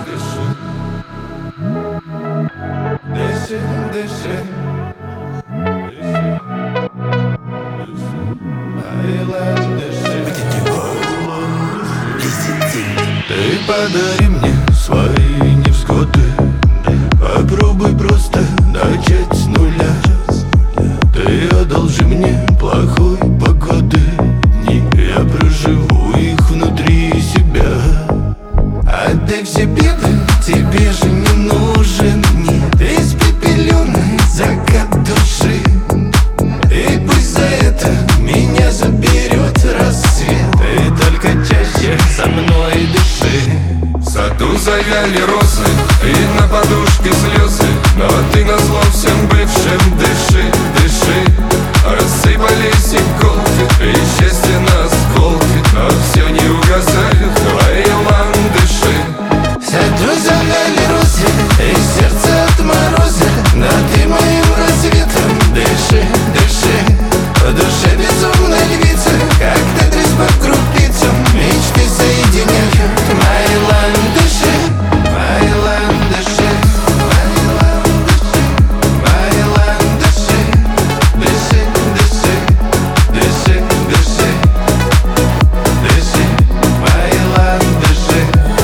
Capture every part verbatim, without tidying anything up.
Дыши, дыши, Айланд, дыши. Ты подари мне свои невзгоды, попробуй просто начать с нуля. Ты одолжи мне плохой погоды дни, я проживу их внутри себя. Отдай все беды, тебе же не нужен мир. Ты испепеленный закат души, и пусть за это меня заберет рассвет. Ты только чаще со мной дыши. В саду завяли розы, и на подушке слезы, но ты назло всем бывшим дыши, дыши. Рассыпались иголки, и счастье на осколки, но все не угасает, Айланд, дыши. В саду завяли розы, и сердце от мороза, но ты моим рассветом дыши, дыши. В душе безумная львица, как тетрис по крупицам, мечты соединяют. Айланд, дыши, Айланд, дыши, Айланд, дыши, дыши, дыши, дыши, дыши, дыши, Айланд, дыши.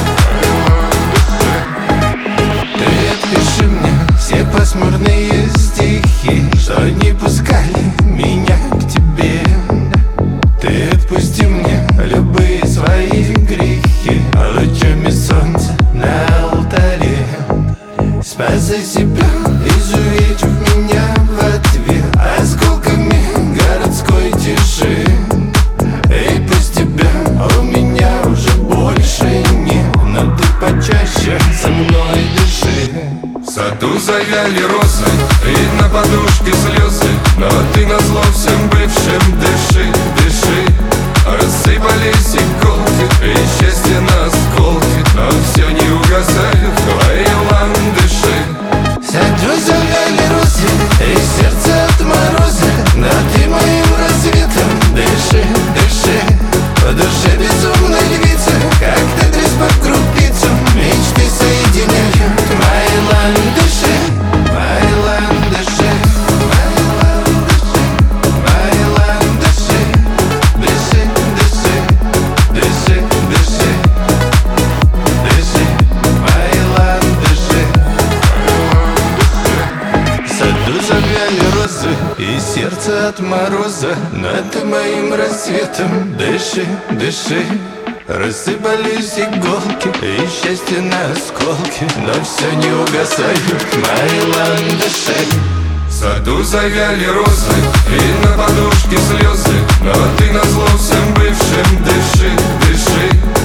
Ты отпиши мне все пасмурные стихи, что не пускали меня к тебе. Ты отпусти мне любые свои грехи лучами солнца на алтаре. Спасай себя, изувечив меня в ответ осколками городской тиши. И пусть тебя у меня уже больше нет, но ты почаще со мной дыши. В саду завяли розы, и на подушке слезы, но ты назло всем бывшим дыши, дыши. Рассыпались иголки, и счастье на осколки, но все не угасает, Айланд, дыши. В саду завяли розы, и сердце от мороза, но ты моим рассветом дыши, дыши. В душе безумная львица, как тетрис по крупицам, мечты соединяют. Айланд, дыши, Айланд, дыши, Айланд, дыши, дыши, дыши, дыши, дыши, дыши, Айланд, дыши. В саду завяли розы, и сердце от мороза, но ты моим рассветом дыши, дыши. Рассыпались иголки, и счастье на осколки, но все не угасают. Айланд, дыши. В саду завяли розы, и на подушке слезы, но ты назло всем бывшим дыши, дыши.